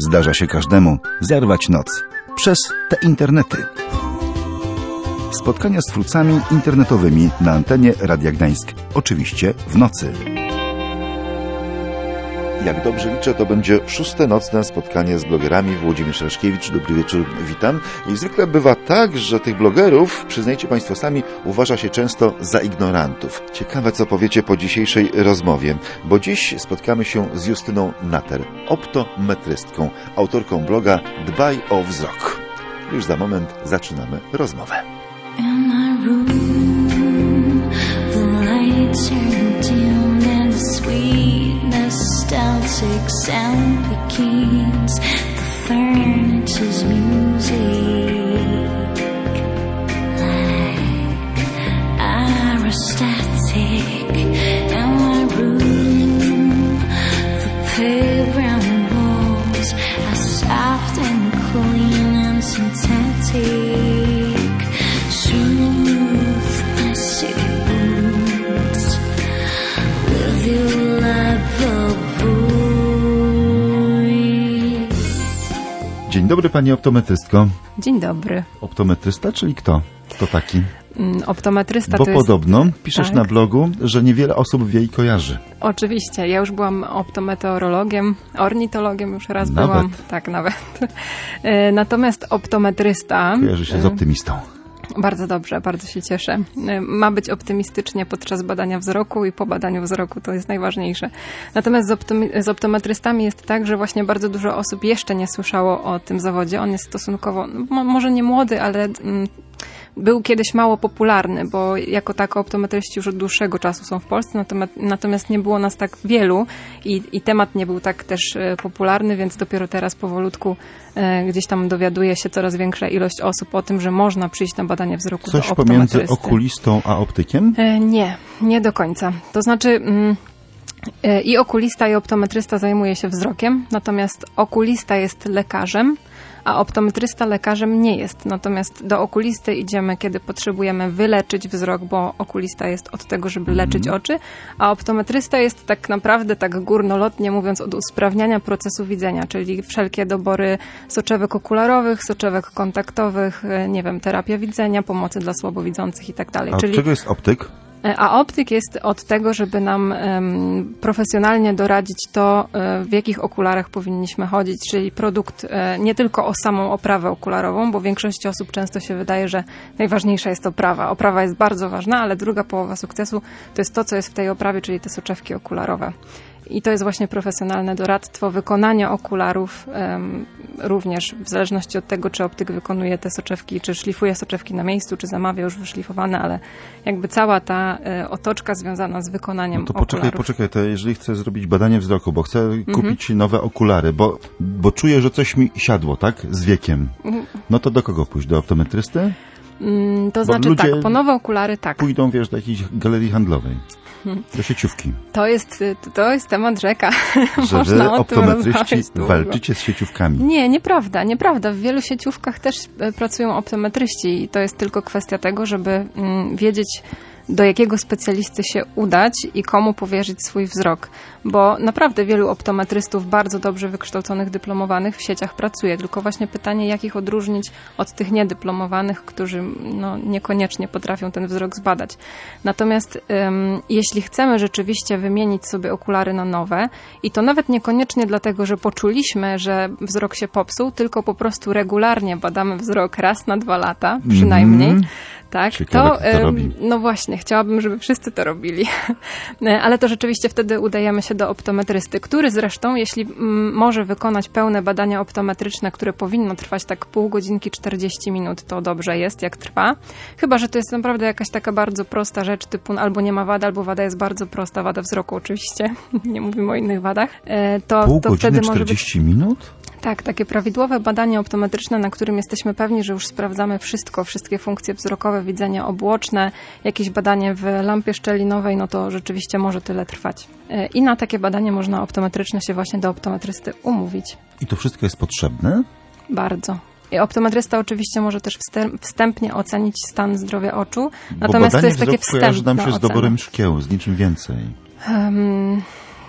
Zdarza się każdemu zerwać noc przez te internety. Spotkania z twórcami internetowymi na antenie Radia Gdańsk. Oczywiście w nocy. Jak dobrze liczę, to będzie 6. nocne spotkanie z blogerami. Włodzimierz Raszkiewicz, dobry wieczór, witam. I zwykle bywa tak, że tych blogerów, przyznajcie Państwo sami, uważa się często za ignorantów. Ciekawe, co powiecie po dzisiejszej rozmowie, bo dziś spotkamy się z Justyną Natter, optometrystką, autorką bloga Dbaj o wzrok. Już za moment zaczynamy rozmowę. Nostalgic sound begins. The furniture's music, like aerostatic. In my room, the pale brown walls are soft and clean and synthetic. Soothe my city boots with your Dzień dobry, pani optometrystko. Dzień dobry. Optometrysta, czyli kto? Kto taki? Optometrysta Bo to jest... podobno piszesz tak? na blogu, że niewiele osób wie i kojarzy. Oczywiście. Ja już byłam optometeorologiem, ornitologiem już raz byłam. Tak, nawet. Natomiast optometrysta... Kojarzy się z optymistą. Bardzo dobrze, bardzo się cieszę. Ma być optymistycznie podczas badania wzroku i po badaniu wzroku, to jest najważniejsze. Natomiast z optometrystami jest tak, że właśnie bardzo dużo osób jeszcze nie słyszało o tym zawodzie. On jest stosunkowo, może nie młody, ale był kiedyś mało popularny, bo jako tako optometryści już od dłuższego czasu są w Polsce, natomiast nie było nas tak wielu i temat nie był tak też popularny, więc dopiero teraz powolutku gdzieś tam dowiaduje się coraz większa ilość osób o tym, że można przyjść na badanie wzroku do optometrysty. Coś pomiędzy okulistą a optykiem? Nie do końca. To znaczy... I okulista, i optometrysta zajmuje się wzrokiem, natomiast okulista jest lekarzem, a optometrysta lekarzem nie jest. Natomiast do okulisty idziemy, kiedy potrzebujemy wyleczyć wzrok, bo okulista jest od tego, żeby leczyć oczy, a optometrysta jest tak naprawdę, tak górnolotnie mówiąc, od usprawniania procesu widzenia, czyli wszelkie dobory soczewek okularowych, soczewek kontaktowych, nie wiem, terapia widzenia, pomocy dla słabowidzących i tak dalej. A od czego jest optyk? A optyk jest od tego, żeby nam profesjonalnie doradzić to, w jakich okularach powinniśmy chodzić, czyli produkt nie tylko o samą oprawę okularową, bo większości osób często się wydaje, że najważniejsza jest oprawa. Oprawa jest bardzo ważna, ale druga połowa sukcesu to jest to, co jest w tej oprawie, czyli te soczewki okularowe. I to jest właśnie profesjonalne doradztwo, wykonanie okularów, również w zależności od tego, czy optyk wykonuje te soczewki, czy szlifuje soczewki na miejscu, czy zamawia już wyszlifowane, ale jakby cała ta otoczka związana z wykonaniem okularów. Poczekaj, to jeżeli chcę zrobić badanie wzroku, bo chcę kupić nowe okulary, bo czuję, że coś mi siadło, tak? Z wiekiem. No to do kogo pójść? Do optometrysty? To znaczy tak, po nowe okulary tak. Pójdą, wiesz, do jakiejś galerii handlowej. Do sieciówki. To jest temat rzeka. Że wy, optometryści, walczycie z sieciówkami. Nie, nieprawda. W wielu sieciówkach też pracują optometryści i to jest tylko kwestia tego, żeby wiedzieć, do jakiego specjalisty się udać i komu powierzyć swój wzrok. Bo naprawdę wielu optometrystów bardzo dobrze wykształconych, dyplomowanych w sieciach pracuje. Tylko właśnie pytanie, jak ich odróżnić od tych niedyplomowanych, którzy niekoniecznie potrafią ten wzrok zbadać. Natomiast jeśli chcemy rzeczywiście wymienić sobie okulary na nowe i to nawet niekoniecznie dlatego, że poczuliśmy, że wzrok się popsuł, tylko po prostu regularnie badamy wzrok raz na 2 lata przynajmniej, tak, ciekawe, to robi. No właśnie, chciałabym, żeby wszyscy to robili. Ale to rzeczywiście wtedy udajemy się do optometrysty, który zresztą, jeśli może wykonać pełne badania optometryczne, które powinno trwać tak pół godzinki, 40 minut, to dobrze jest, jak trwa. Chyba że to jest naprawdę jakaś taka bardzo prosta rzecz, typu albo nie ma wady, albo wada jest bardzo prosta, wada wzroku oczywiście, nie mówimy o innych wadach. Pół godziny, wtedy 40 minut? Tak, takie prawidłowe badanie optometryczne, na którym jesteśmy pewni, że już sprawdzamy wszystkie funkcje wzrokowe, widzenie obłoczne, jakieś badanie w lampie szczelinowej, no to rzeczywiście może tyle trwać. I na takie badanie można optometryczne się właśnie do optometrysty umówić. I to wszystko jest potrzebne? Bardzo. I optometrysta oczywiście może też wstępnie ocenić stan zdrowia oczu, Bo natomiast to jest takie wstępne kojarzy nam się z doborem szkieł, z niczym więcej.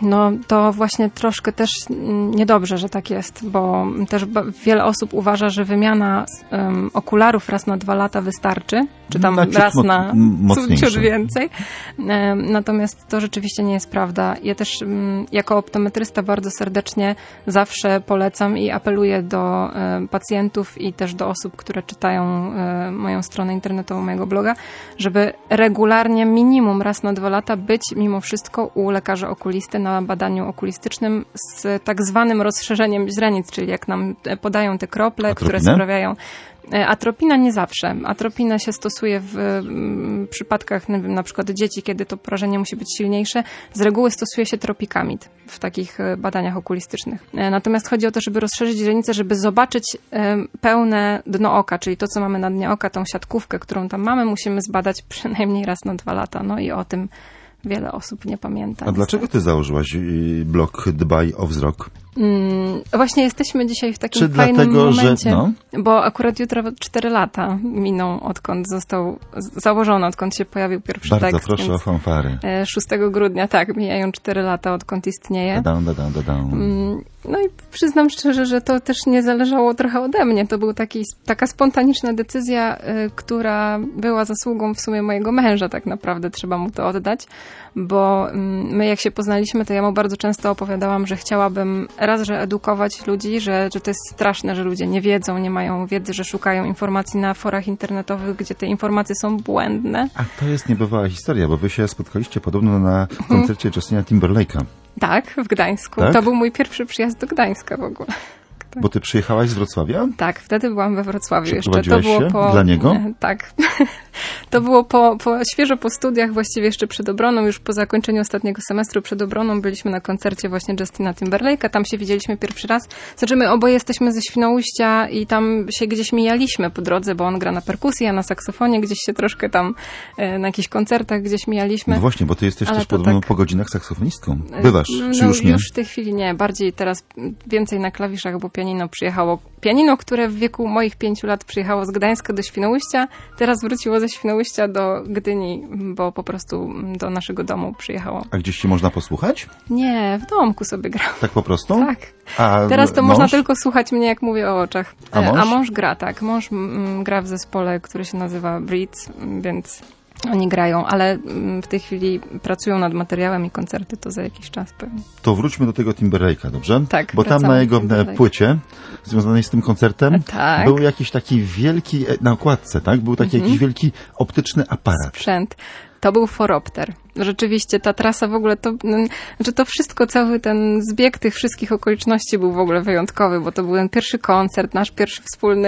No to właśnie troszkę też niedobrze, że tak jest, bo też wiele osób uważa, że wymiana okularów raz na 2 lata wystarczy, czy tam raz na ciut więcej. Natomiast to rzeczywiście nie jest prawda. Ja też jako optometrysta bardzo serdecznie zawsze polecam i apeluję do pacjentów i też do osób, które czytają moją stronę internetową, mojego bloga, żeby regularnie minimum raz na 2 lata być mimo wszystko u lekarza okulisty na badaniu okulistycznym z tak zwanym rozszerzeniem źrenic, czyli jak nam podają te krople, które sprawiają... Atropina nie zawsze. Atropinę się stosuje w przypadkach, nie wiem, na przykład dzieci, kiedy to porażenie musi być silniejsze. Z reguły stosuje się tropikamid w takich badaniach okulistycznych. Natomiast chodzi o to, żeby rozszerzyć źrenicę, żeby zobaczyć pełne dno oka, czyli to, co mamy na dnie oka, tą siatkówkę, którą tam mamy, musimy zbadać przynajmniej raz na 2 lata. No i o tym wiele osób nie pamięta. A dlaczego ty założyłaś blog Dbaj o wzrok? Właśnie jesteśmy dzisiaj w takim fajnym momencie, bo akurat jutro 4 lata miną, odkąd został założony, odkąd się pojawił pierwszy tekst. Bardzo proszę o fanfary. 6 grudnia, tak, mijają 4 lata, odkąd istnieje. No i przyznam szczerze, że to też nie zależało trochę ode mnie. To była taka spontaniczna decyzja, która była zasługą w sumie mojego męża, tak naprawdę trzeba mu to oddać, bo my jak się poznaliśmy, to ja mu bardzo często opowiadałam, że chciałabym raz, że edukować ludzi, że to jest straszne, że ludzie nie wiedzą, nie mają wiedzy, że szukają informacji na forach internetowych, gdzie te informacje są błędne. A to jest niebywała historia, bo wy się spotkaliście podobno na koncercie Justina Timberlake'a. Tak, w Gdańsku. Tak? To był mój pierwszy przyjazd do Gdańska w ogóle. Bo ty przyjechałaś z Wrocławia? Tak, wtedy byłam we Wrocławiu jeszcze. To było dla niego? Tak. To było świeżo po studiach, właściwie jeszcze przed obroną, już po zakończeniu ostatniego semestru przed obroną byliśmy na koncercie właśnie Justina Timberlake'a, tam się widzieliśmy pierwszy raz. Znaczy my oboje jesteśmy ze Świnoujścia i tam się gdzieś mijaliśmy po drodze, bo on gra na perkusji, a na saksofonie gdzieś się troszkę tam na jakichś koncertach gdzieś mijaliśmy. No właśnie, bo ty jesteś też podobno po godzinach saksofonistką. Bywasz, czy już nie? Już w tej chwili nie, bardziej teraz więcej na klawiszach, bo pianino przyjechało. Pianino, które w wieku moich 5 lat przyjechało z Gdańska do Świnoujścia, teraz wróciło ze Świnoujścia do Gdyni, bo po prostu do naszego domu przyjechało. A gdzieś się można posłuchać? Nie, w domku sobie gram. Tak po prostu? Tak. A teraz to można tylko słuchać mnie, jak mówię o oczach. A mąż gra, tak. Mąż gra w zespole, który się nazywa Breeds, więc oni grają, ale w tej chwili pracują nad materiałem i koncerty to za jakiś czas pewnie. To wróćmy do tego Timberlake'a, dobrze? Tak. Bo tam na jego płycie związanej z tym koncertem był jakiś taki wielki, na okładce, tak? Był taki jakiś wielki optyczny aparat. Sprzęt. To był foropter. Rzeczywiście ta trasa w ogóle, to wszystko, cały ten zbieg tych wszystkich okoliczności był w ogóle wyjątkowy, bo to był ten pierwszy koncert, nasz pierwsze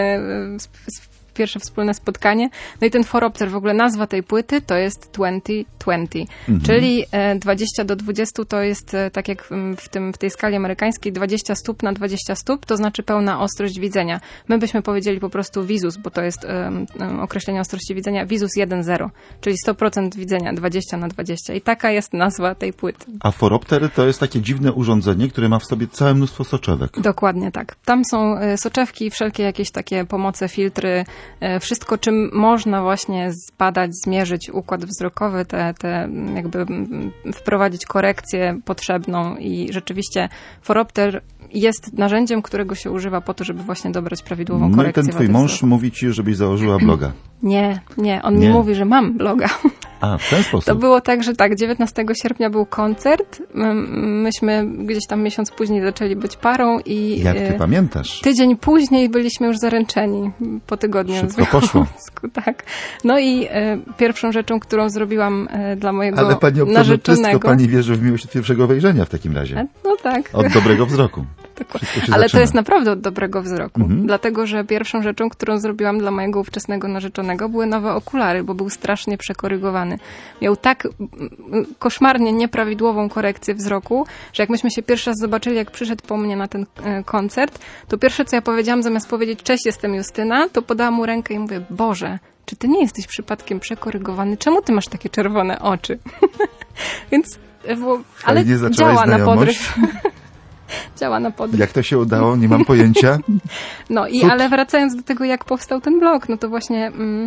wspólne spotkanie. No i ten foropter, w ogóle nazwa tej płyty to jest 20-20, czyli 20 do 20 to jest tak jak w tej skali amerykańskiej 20 stóp na 20 stóp, to znaczy pełna ostrość widzenia. My byśmy powiedzieli po prostu visus, bo to jest określenie ostrości widzenia, visus 1.0, czyli 100% widzenia, 20 na 20 i taka jest nazwa tej płyty. A foropter to jest takie dziwne urządzenie, które ma w sobie całe mnóstwo soczewek. Dokładnie tak. Tam są soczewki, wszelkie jakieś takie pomoce, filtry, wszystko, czym można właśnie zbadać, zmierzyć układ wzrokowy, te jakby wprowadzić korekcję potrzebną i rzeczywiście foropter jest narzędziem, którego się używa po to, żeby właśnie dobrać prawidłową korekcję. No i ten twój mąż mówi ci, żebyś założyła bloga. Nie, on mi mówi, że mam bloga. A, w ten sposób. To było tak, że 19 sierpnia był koncert, myśmy gdzieś tam miesiąc później zaczęli być parą i... Jak ty pamiętasz? Tydzień później byliśmy już zaręczeni, po tygodniu. Szybko poszło. Tak. No i pierwszą rzeczą, którą zrobiłam dla mojego narzeczonego... Ale pani optometrystko, pani wierzy w miłość od pierwszego wejrzenia w takim razie. No tak. Od dobrego wzroku. Ale to jest naprawdę od dobrego wzroku. Dlatego, że pierwszą rzeczą, którą zrobiłam dla mojego ówczesnego narzeczonego, były nowe okulary, bo był strasznie przekorygowany. Miał tak koszmarnie nieprawidłową korekcję wzroku, że jak myśmy się pierwszy raz zobaczyli, jak przyszedł po mnie na ten koncert, to pierwsze, co ja powiedziałam, zamiast powiedzieć cześć, jestem Justyna, to podałam mu rękę i mówię, Boże, czy ty nie jesteś przypadkiem przekorygowany? Czemu ty masz takie czerwone oczy? Więc, ale działa na podryw. Działa na podryw. Jak to się udało, nie mam pojęcia. No i ale wracając do tego, jak powstał ten blog, no to właśnie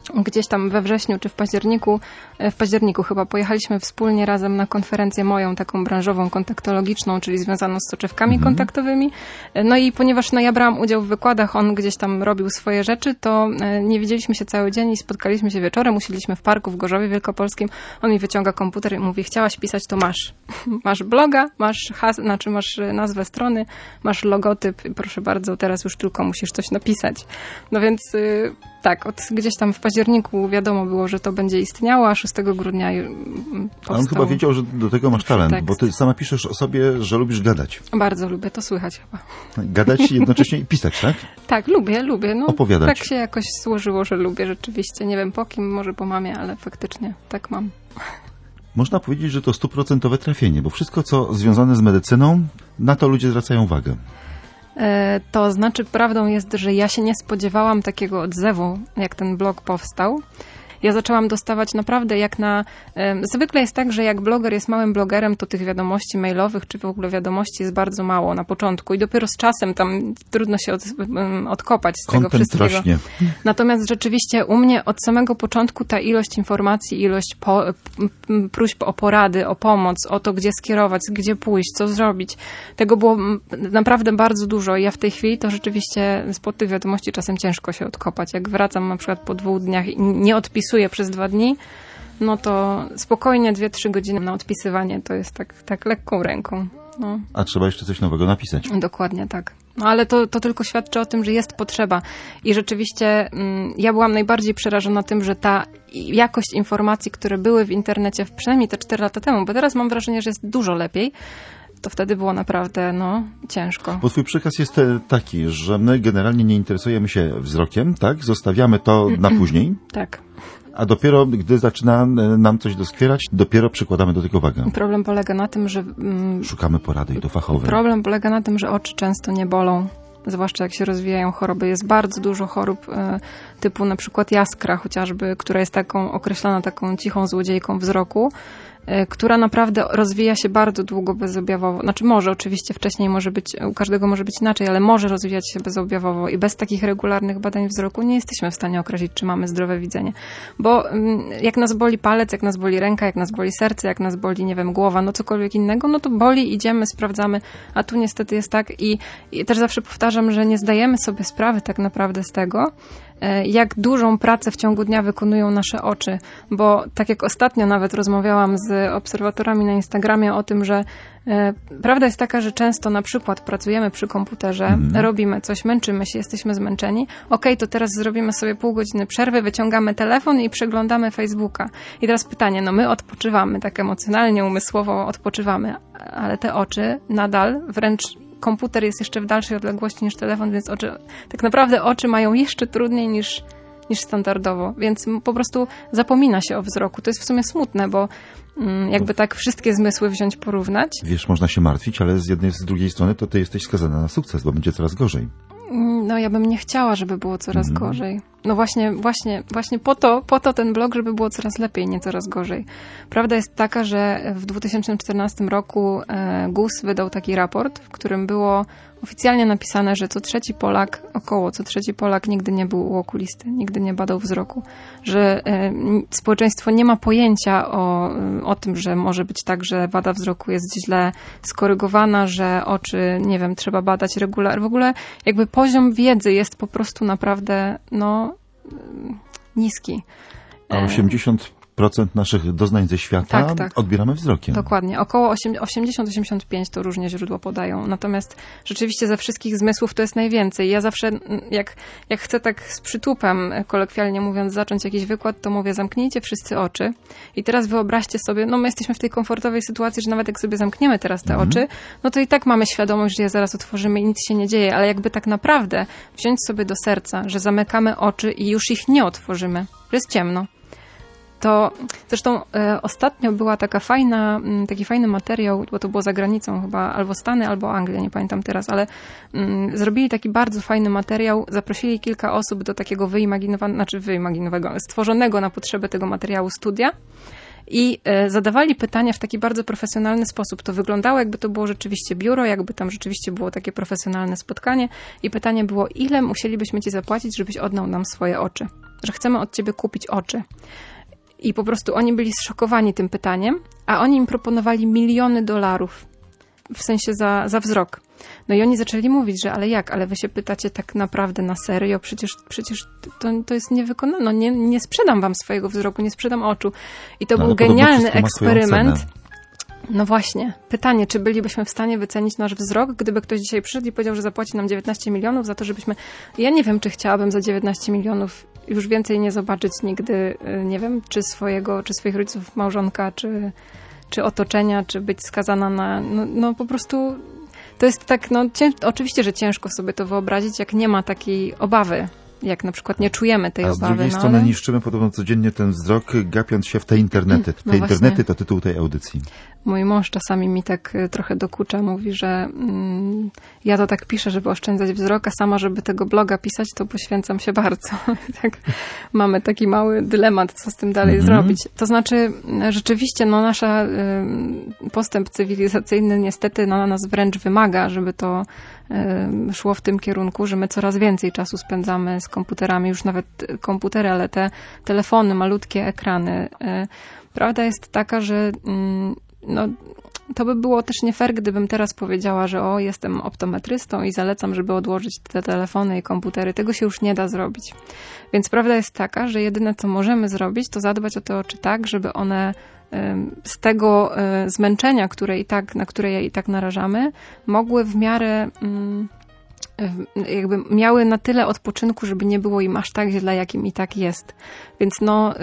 gdzieś tam we wrześniu czy w październiku chyba pojechaliśmy wspólnie razem na konferencję moją, taką branżową, kontaktologiczną, czyli związaną z soczewkami kontaktowymi. No i ponieważ ja brałam udział w wykładach, on gdzieś tam robił swoje rzeczy, to nie widzieliśmy się cały dzień i spotkaliśmy się wieczorem, usiedliśmy w parku w Gorzowie Wielkopolskim. On mi wyciąga komputer i mówi, chciałaś pisać, to masz. Masz bloga, masz masz nazwę strony, masz logotyp, proszę bardzo, teraz już tylko musisz coś napisać. No więc tak, gdzieś tam w październiku wiadomo było, że to będzie istniało, a 6 grudnia powstał. A on chyba wiedział, że do tego masz talent, tekst. bo ty sama piszesz o sobie, że lubisz gadać. Bardzo lubię, to słychać chyba. Gadać jednocześnie i pisać, tak? Tak, lubię. No, opowiadać. Tak się jakoś złożyło, że lubię rzeczywiście. Nie wiem po kim, może po mamie, ale faktycznie tak mam. Można powiedzieć, że to 100% trafienie, bo wszystko, co związane z medycyną, na to ludzie zwracają uwagę. To znaczy, prawdą jest, że ja się nie spodziewałam takiego odzewu, jak ten blog powstał. Ja zaczęłam dostawać naprawdę zwykle jest tak, że jak bloger jest małym blogerem, to tych wiadomości mailowych, czy w ogóle wiadomości jest bardzo mało na początku i dopiero z czasem tam trudno się odkopać z tego wszystkiego. Rośnie. Natomiast rzeczywiście u mnie od samego początku ta ilość informacji, ilość próśb o porady, o pomoc, o to, gdzie skierować, gdzie pójść, co zrobić, tego było naprawdę bardzo dużo i ja w tej chwili to rzeczywiście spod tych wiadomości czasem ciężko się odkopać. Jak wracam na przykład po 2 dniach i nie odpisuję przez 2 dni, no to spokojnie 2-3 godziny na odpisywanie to jest tak lekką ręką. No. A trzeba jeszcze coś nowego napisać. Dokładnie tak. No ale to tylko świadczy o tym, że jest potrzeba. I rzeczywiście ja byłam najbardziej przerażona tym, że ta jakość informacji, które były w internecie przynajmniej te 4 lata temu, bo teraz mam wrażenie, że jest dużo lepiej, to wtedy było naprawdę, ciężko. Bo twój przekaz jest taki, że my generalnie nie interesujemy się wzrokiem, tak? Zostawiamy to na później. Tak. A dopiero, gdy zaczyna nam coś doskwierać, dopiero przykładamy do tego wagę. Problem polega na tym, że... Szukamy porady i to fachowej. Problem polega na tym, że oczy często nie bolą. Zwłaszcza jak się rozwijają choroby. Jest bardzo dużo chorób typu na przykład jaskra chociażby, która jest określana taką cichą złodziejką wzroku, która naprawdę rozwija się bardzo długo bezobjawowo. Znaczy może oczywiście wcześniej może być, u każdego może być inaczej, ale może rozwijać się bezobjawowo i bez takich regularnych badań wzroku nie jesteśmy w stanie określić, czy mamy zdrowe widzenie. Bo jak nas boli palec, jak nas boli ręka, jak nas boli serce, jak nas boli, nie wiem, głowa, cokolwiek innego, to boli, idziemy, sprawdzamy, a tu niestety jest tak i też zawsze powtarzam, że nie zdajemy sobie sprawy tak naprawdę z tego, jak dużą pracę w ciągu dnia wykonują nasze oczy, bo tak jak ostatnio nawet rozmawiałam z obserwatorami na Instagramie o tym, że prawda jest taka, że często na przykład pracujemy przy komputerze, robimy coś, męczymy się, jesteśmy zmęczeni, to teraz zrobimy sobie pół godziny przerwy, wyciągamy telefon i przeglądamy Facebooka. I teraz pytanie, my odpoczywamy, tak emocjonalnie, umysłowo odpoczywamy, ale te oczy nadal wręcz komputer jest jeszcze w dalszej odległości niż telefon, więc tak naprawdę oczy mają jeszcze trudniej niż standardowo, więc po prostu zapomina się o wzroku. To jest w sumie smutne, bo jakby tak wszystkie zmysły wziąć, porównać. Wiesz, można się martwić, ale z drugiej strony to ty jesteś skazana na sukces, bo będzie coraz gorzej. Ja bym nie chciała, żeby było coraz gorzej. Właśnie po to ten blog, żeby było coraz lepiej, nie coraz gorzej. Prawda jest taka, że w 2014 roku GUS wydał taki raport, w którym było oficjalnie napisane, że około co trzeci Polak nigdy nie był u okulisty, nigdy nie badał wzroku. Że społeczeństwo nie ma pojęcia o tym, że może być tak, że wada wzroku jest źle skorygowana, że oczy, nie wiem, trzeba badać regularnie. W ogóle jakby poziom wiedzy jest po prostu naprawdę, niski. A 80% naszych doznań ze świata odbieramy wzrokiem. Dokładnie. Około 80-85 to różnie źródła podają. Natomiast rzeczywiście ze wszystkich zmysłów to jest najwięcej. Ja zawsze, jak chcę tak z przytupem, kolokwialnie mówiąc, zacząć jakiś wykład, to mówię, zamknijcie wszyscy oczy i teraz wyobraźcie sobie, my jesteśmy w tej komfortowej sytuacji, że nawet jak sobie zamkniemy teraz te oczy, to i tak mamy świadomość, że je zaraz otworzymy i nic się nie dzieje, ale jakby tak naprawdę wziąć sobie do serca, że zamykamy oczy i już ich nie otworzymy, że jest ciemno. To zresztą ostatnio była taki fajny materiał, bo to było za granicą chyba, albo Stany, albo Anglia, nie pamiętam teraz, ale zrobili taki bardzo fajny materiał, zaprosili kilka osób do takiego stworzonego na potrzeby tego materiału studia i zadawali pytania w taki bardzo profesjonalny sposób. To wyglądało, jakby to było rzeczywiście biuro, jakby tam rzeczywiście było takie profesjonalne spotkanie i pytanie było, ile musielibyśmy ci zapłacić, żebyś oddał nam swoje oczy. że chcemy od ciebie kupić oczy. I po prostu oni byli zszokowani tym pytaniem, a oni im proponowali miliony dolarów, w sensie za wzrok. No i oni zaczęli mówić, że ale jak, ale wy się pytacie tak naprawdę na serio, przecież to jest niewykonane, no nie sprzedam wam swojego wzroku, nie sprzedam oczu. I to był genialny eksperyment. No właśnie, pytanie, czy bylibyśmy w stanie wycenić nasz wzrok, gdyby ktoś dzisiaj przyszedł i powiedział, że zapłaci nam 19 milionów za to, żebyśmy... Ja nie wiem, czy chciałabym za 19 milionów już więcej nie zobaczyć nigdy, nie wiem, czy swoich rodziców, małżonka, czy otoczenia, czy być skazana na... No po prostu to jest tak, oczywiście, że ciężko sobie to wyobrazić, jak nie ma takiej obawy, jak na przykład nie czujemy tej obawy. A z drugiej strony niszczymy podobno codziennie ten wzrok, gapiąc się w te internety. Te internety to tytuł tej audycji. Mój mąż czasami mi tak trochę dokucza, mówi, że ja to tak piszę, żeby oszczędzać wzrok, a sama, żeby tego bloga pisać, to poświęcam się bardzo. Tak, mamy taki mały dylemat, co z tym dalej zrobić. To znaczy, rzeczywiście, nasz postęp cywilizacyjny niestety na nas wręcz wymaga, żeby to szło w tym kierunku, że my coraz więcej czasu spędzamy z komputerami, już nawet komputery, ale te telefony, malutkie ekrany. Prawda jest taka, że to by było też nie fair, gdybym teraz powiedziała, że jestem optometrystą i zalecam, żeby odłożyć te telefony i komputery. Tego się już nie da zrobić. Więc prawda jest taka, że jedyne, co możemy zrobić, to zadbać o te oczy tak, żeby one z tego zmęczenia, na które je i tak narażamy, mogły w miarę jakby miały na tyle odpoczynku, żeby nie było im aż tak źle, jakim i tak jest. Więc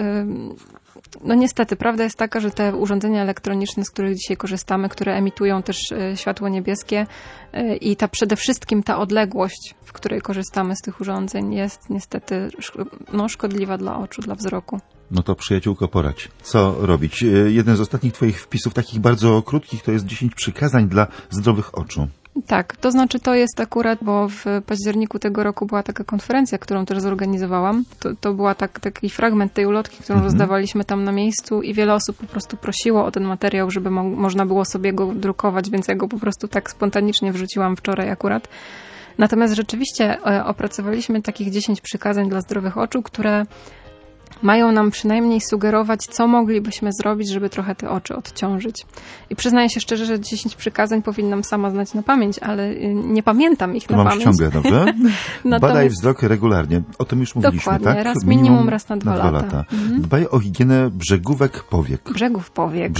niestety, prawda jest taka, że te urządzenia elektroniczne, z których dzisiaj korzystamy, które emitują też światło niebieskie i przede wszystkim ta odległość, w której korzystamy z tych urządzeń, jest niestety szkodliwa dla oczu, dla wzroku. No to przyjaciółko, poradź. Co robić? Jeden z ostatnich twoich wpisów, takich bardzo krótkich, to jest 10 przykazań dla zdrowych oczu. Tak, to znaczy to jest akurat, bo w październiku tego roku była taka konferencja, którą też zorganizowałam. To była taki fragment tej ulotki, którą rozdawaliśmy tam na miejscu i wiele osób po prostu prosiło o ten materiał, żeby można było sobie go drukować, więc ja go po prostu tak spontanicznie wrzuciłam wczoraj akurat. Natomiast rzeczywiście opracowaliśmy takich 10 przykazań dla zdrowych oczu, które mają nam przynajmniej sugerować, co moglibyśmy zrobić, żeby trochę te oczy odciążyć. I przyznaję się szczerze, że 10 przykazań powinnam sama znać na pamięć, ale nie pamiętam ich na pamięć. Mam ściągę, dobrze? Badaj wzrok regularnie. O tym już mówiliśmy, dokładnie, tak? Raz minimum raz na 2 lata. Dbaj o higienę brzegówek powiek. Brzegów powiek.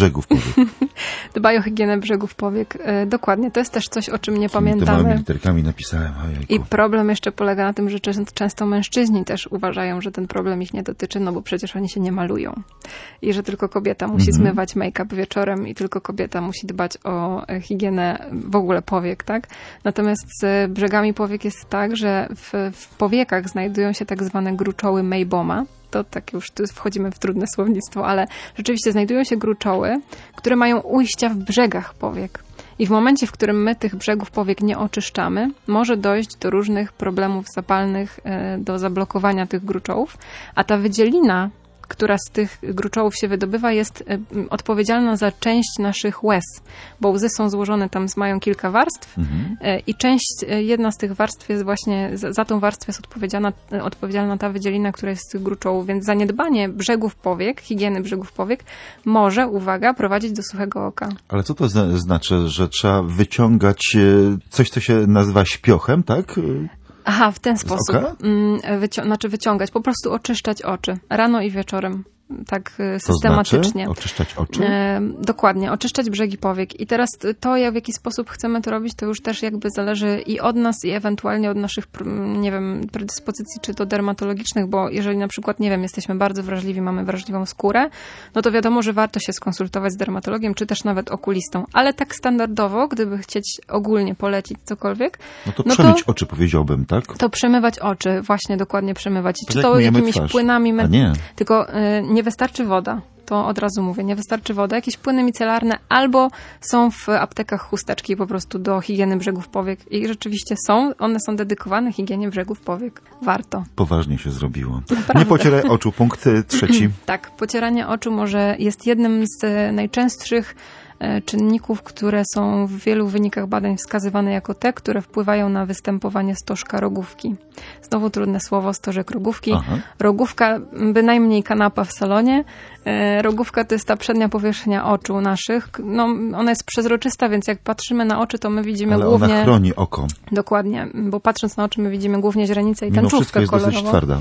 Dbaj o higienę brzegów powiek. Dokładnie, to jest też coś, o czym nie pamiętamy. Tymi literkami napisałem. Ojejku. I problem jeszcze polega na tym, że często mężczyźni też uważają, że ten problem ich nie dotyczy, bo przecież oni się nie malują. I że tylko kobieta musi zmywać make-up wieczorem i tylko kobieta musi dbać o higienę w ogóle powiek, tak? Natomiast z brzegami powiek jest tak, że w powiekach znajdują się tak zwane gruczoły Mayboma. To tak już tu wchodzimy w trudne słownictwo, ale rzeczywiście znajdują się gruczoły, które mają ujścia w brzegach powiek. I w momencie, w którym my tych brzegów powiek nie oczyszczamy, może dojść do różnych problemów zapalnych, do zablokowania tych gruczołów, a ta wydzielina, która z tych gruczołów się wydobywa, jest odpowiedzialna za część naszych łez, bo łzy są złożone, tam mają kilka warstw i jedna z tych warstw jest właśnie, za tą warstwę jest odpowiedzialna ta wydzielina, która jest z tych gruczołów, więc zaniedbanie brzegów powiek, higieny brzegów powiek może, uwaga, prowadzić do suchego oka. Ale co to znaczy, że trzeba wyciągać coś, co się nazywa śpiochem, tak? Aha, w ten sposób. Wyciągać, po prostu oczyszczać oczy rano i wieczorem. Tak systematycznie. To znaczy oczyszczać oczy? Dokładnie, oczyszczać brzegi powiek. I teraz to, w jaki sposób chcemy to robić, to już też jakby zależy i od nas, i ewentualnie od naszych, nie wiem, predyspozycji, czy to dermatologicznych, bo jeżeli na przykład, nie wiem, jesteśmy bardzo wrażliwi, mamy wrażliwą skórę, no to wiadomo, że warto się skonsultować z dermatologiem, czy też nawet okulistą. Ale tak standardowo, gdyby chcieć ogólnie polecić cokolwiek... No to przemyć oczy, powiedziałbym, tak? To przemywać oczy, właśnie dokładnie przemywać. Czy to jakimiś płynami... nie. Tylko nie wystarczy woda. To od razu mówię, nie wystarczy woda. Jakieś płyny micelarne albo są w aptekach chusteczki po prostu do higieny brzegów powiek. I rzeczywiście one są dedykowane higienie brzegów powiek. Warto. Poważnie się zrobiło. Nie pocieraj oczu. Punkt 3. Tak, pocieranie oczu jest jednym z najczęstszych czynników, które są w wielu wynikach badań wskazywane jako te, które wpływają na występowanie stożka rogówki. Znowu trudne słowo, stożek rogówki. Aha. Rogówka, bynajmniej kanapa w salonie. Rogówka to jest ta przednia powierzchnia oczu naszych. No, ona jest przezroczysta, więc jak patrzymy na oczy, to my widzimy Ale głównie... ona chroni oko. Dokładnie, bo patrząc na oczy my widzimy głównie źrenicę i Mimo wszystko tęczówkę jest kolorową. dosyć twarda.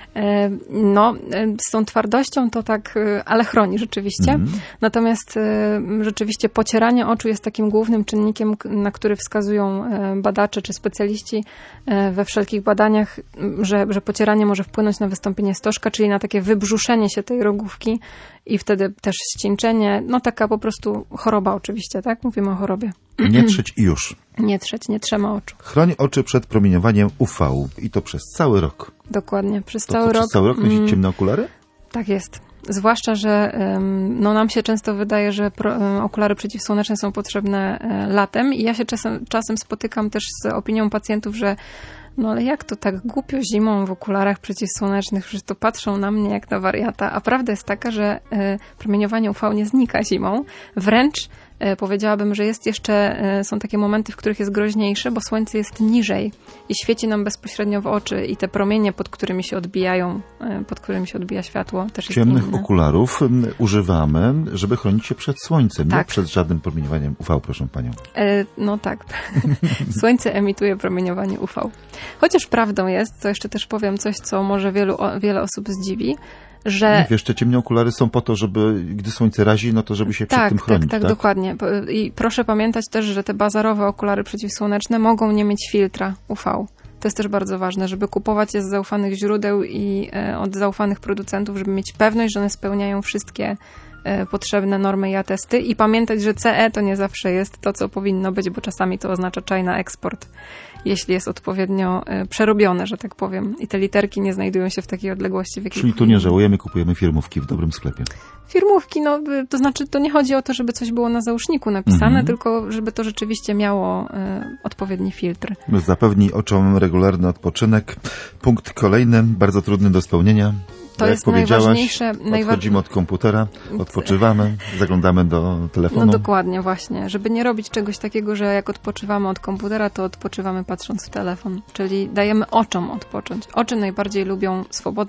No, z tą twardością to tak, ale chroni rzeczywiście. Natomiast rzeczywiście pocieranie oczu jest takim głównym czynnikiem, na który wskazują badacze czy specjaliści we wszelkich badaniach, że pocieranie może wpłynąć na wystąpienie stożka, czyli na takie wybrzuszenie się tej rogówki i wtedy też ścińczenie. No taka po prostu choroba oczywiście, tak? Mówimy o chorobie. Nie trzeć i już. Nie trzeć, nie trzema oczu. Chroń oczy przed promieniowaniem UV i to przez cały rok. Dokładnie, przez To cały co, rok. przez cały rok nosić ciemne okulary? Tak jest. Zwłaszcza, że no, nam się często wydaje, że okulary przeciwsłoneczne są potrzebne latem i ja się czasem spotykam też z opinią pacjentów, że no ale jak to tak głupio zimą w okularach przeciwsłonecznych, że to patrzą na mnie jak na wariata, a prawda jest taka, że promieniowanie UV nie znika zimą, wręcz powiedziałabym, że są takie momenty, w których jest groźniejsze, bo słońce jest niżej i świeci nam bezpośrednio w oczy i te promienie, pod którymi się odbija światło, też jest Ciemnych inne. okularów używamy, żeby chronić się przed słońcem, Tak. nie przed żadnym promieniowaniem UV, proszę panią. No tak. Słońce emituje promieniowanie UV. Chociaż prawdą jest, to jeszcze też powiem coś, co może wiele osób zdziwi, że... Nie wiesz, te ciemne okulary są po to, żeby, gdy słońce razi, no to żeby się przed tym chronić, tak? Tak, dokładnie. I proszę pamiętać też, że te bazarowe okulary przeciwsłoneczne mogą nie mieć filtra UV. To jest też bardzo ważne, żeby kupować je z zaufanych źródeł i od zaufanych producentów, żeby mieć pewność, że one spełniają wszystkie potrzebne normy i atesty i pamiętać, że CE to nie zawsze jest to, co powinno być, bo czasami to oznacza czaj na eksport, jeśli jest odpowiednio przerobione, że tak powiem. I te literki nie znajdują się w takiej odległości, w jakiej... Czyli tu nie żałujemy, kupujemy firmówki w dobrym sklepie. Firmówki, no to znaczy to nie chodzi o to, żeby coś było na załóżniku napisane, tylko żeby to rzeczywiście miało odpowiedni filtr. Zapewni oczom regularny odpoczynek. Punkt kolejny, bardzo trudny do spełnienia. To jak jest powiedziałaś, najważniejsze. odchodzimy od komputera, odpoczywamy, zaglądamy do telefonu. No dokładnie, właśnie. Żeby nie robić czegoś takiego, że jak odpoczywamy od komputera, to odpoczywamy patrząc w telefon. Czyli dajemy oczom odpocząć. Oczy najbardziej lubią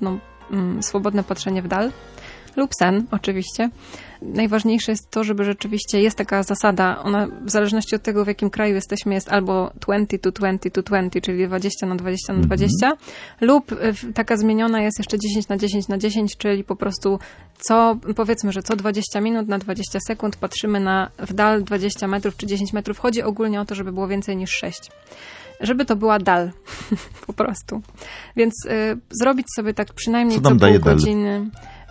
swobodne patrzenie w dal lub sen, oczywiście. Najważniejsze jest to, żeby rzeczywiście jest taka zasada, ona w zależności od tego, w jakim kraju jesteśmy, jest albo 20 to 20 to 20, czyli 20 na 20 na 20, lub taka zmieniona jest jeszcze 10 na 10 na 10, czyli po prostu powiedzmy, że co 20 minut na 20 sekund patrzymy w dal 20 metrów czy 10 metrów. Chodzi ogólnie o to, żeby było więcej niż 6. Żeby to była dal, po prostu. Więc zrobić sobie tak przynajmniej co pół godziny...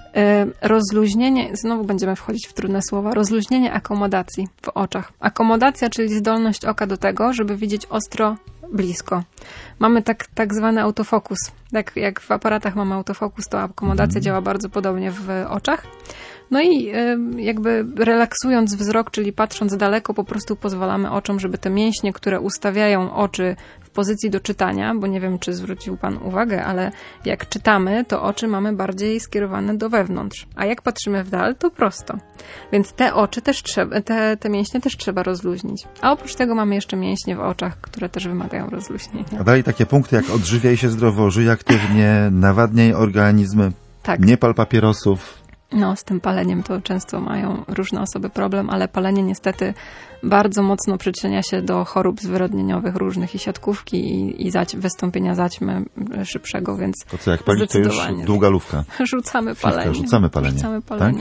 Rozluźnienie, znowu będziemy wchodzić w trudne słowa, rozluźnienie akomodacji w oczach. Akomodacja, czyli zdolność oka do tego, żeby widzieć ostro, blisko. Mamy tak zwany autofokus. Jak w aparatach mamy autofokus, to akomodacja działa bardzo podobnie w oczach. No i jakby relaksując wzrok, czyli patrząc daleko, po prostu pozwalamy oczom, żeby te mięśnie, które ustawiają oczy w pozycji do czytania, bo nie wiem, czy zwrócił Pan uwagę, ale jak czytamy, to oczy mamy bardziej skierowane do wewnątrz, a jak patrzymy w dal, to prosto. Więc te oczy też te mięśnie też trzeba rozluźnić. A oprócz tego mamy jeszcze mięśnie w oczach, które też wymagają rozluźnienia. A dalej takie punkty jak odżywiaj się zdrowo, żyj aktywnie, nawadniaj organizm, tak. Nie pal papierosów. No, z tym paleniem to często mają różne osoby problem, ale palenie niestety bardzo mocno przyczynia się do chorób zwyrodnieniowych różnych i siatkówki i wystąpienia zaćmy szybszego, więc to co, jak palić, to już długalówka. Rzucamy palenie. Rzucamy palenie. Tak?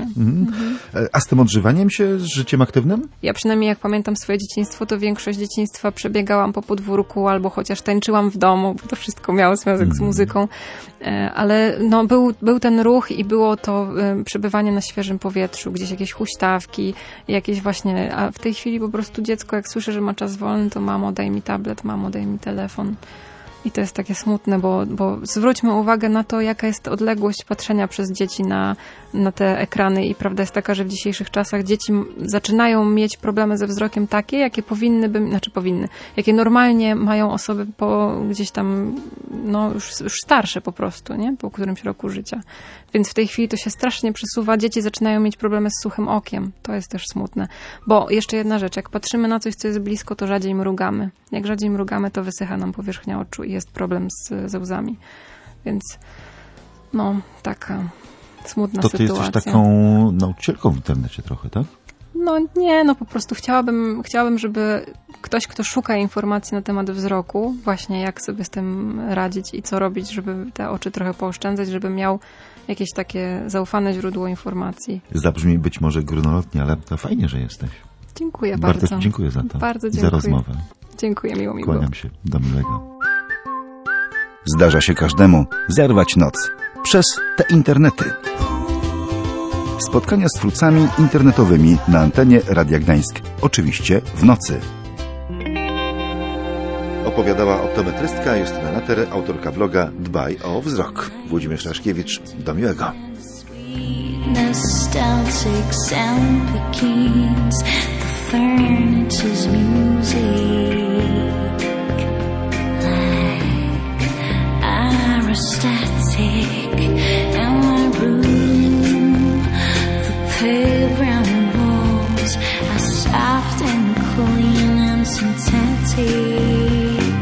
A z tym odżywaniem się, z życiem aktywnym? Ja przynajmniej jak pamiętam swoje dzieciństwo, to większość dzieciństwa przebiegałam po podwórku albo chociaż tańczyłam w domu, bo to wszystko miało związek z muzyką. Ale no, był ten ruch i było to przebywanie na świeżym powietrzu, gdzieś jakieś huśtawki, jakieś właśnie, a w tej chwili po prostu dziecko, jak słyszę, że ma czas wolny, to mamo, daj mi tablet, mamo, daj mi telefon. I to jest takie smutne, bo zwróćmy uwagę na to, jaka jest odległość patrzenia przez dzieci na te ekrany i prawda jest taka, że w dzisiejszych czasach dzieci zaczynają mieć problemy ze wzrokiem takie, jakie jakie normalnie mają osoby gdzieś tam, już starsze po prostu, nie? Po którymś roku życia. Więc w tej chwili to się strasznie przesuwa. Dzieci zaczynają mieć problemy z suchym okiem. To jest też smutne. Bo jeszcze jedna rzecz, jak patrzymy na coś, co jest blisko, to rzadziej mrugamy. Jak rzadziej mrugamy, to wysycha nam powierzchnia oczu i jest problem ze łzami. Więc taka smutna sytuacja. To ty jesteś taką nauczycielką w internecie trochę, tak? Po prostu chciałabym, żeby ktoś, kto szuka informacji na temat wzroku, właśnie jak sobie z tym radzić i co robić, żeby te oczy trochę pooszczędzać, żeby miał jakieś takie zaufane źródło informacji. Zabrzmi być może górnolotnie, ale to fajnie, że jesteś. Dziękuję bardzo. Bardzo dziękuję za to. Bardzo dziękuję. Za rozmowę. Dziękuję, miło mi Kłaniam się. Do miłego. Zdarza się każdemu zerwać noc przez te internety. Spotkania z twórcami internetowymi na antenie Radia Gdańsk. Oczywiście w nocy. Opowiadała optometrystka Justyna Nater, autorka bloga Dbaj o wzrok. Włodzimierz Raszkiewicz. Do miłego. Nostalgic sound begins, the furniture's music, like aerostatic in my room. The pale brown walls are soft and clean and synthetic.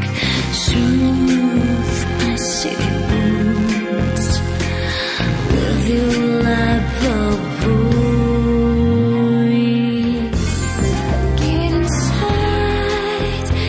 Soothe my city wounds with your love voice. Get inside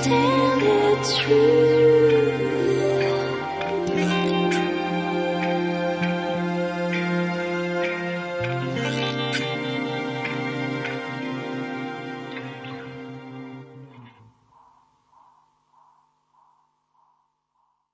tell the truth.